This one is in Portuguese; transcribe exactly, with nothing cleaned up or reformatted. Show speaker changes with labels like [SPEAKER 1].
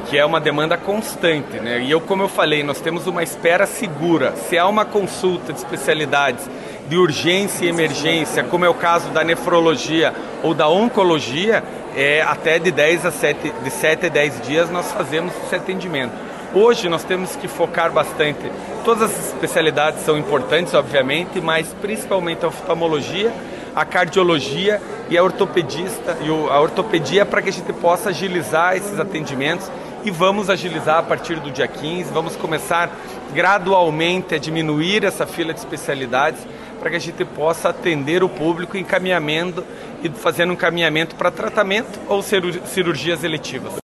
[SPEAKER 1] que é uma demanda constante, né? E eu, como eu falei, nós temos uma espera segura. Se há uma consulta de especialidades de urgência e emergência, como é o caso da nefrologia ou da oncologia, é, até de dez a sete, de sete a dez dias nós fazemos esse atendimento. Hoje nós temos que focar bastante, todas as especialidades são importantes, obviamente, mas principalmente a oftalmologia, a cardiologia e a ortopedista, e a ortopedia, para que a gente possa agilizar esses atendimentos, e vamos agilizar a partir do dia quinze, vamos começar gradualmente a diminuir essa fila de especialidades para que a gente possa atender o público encaminhamento e fazendo um encaminhamento para tratamento ou cirurgias eletivas.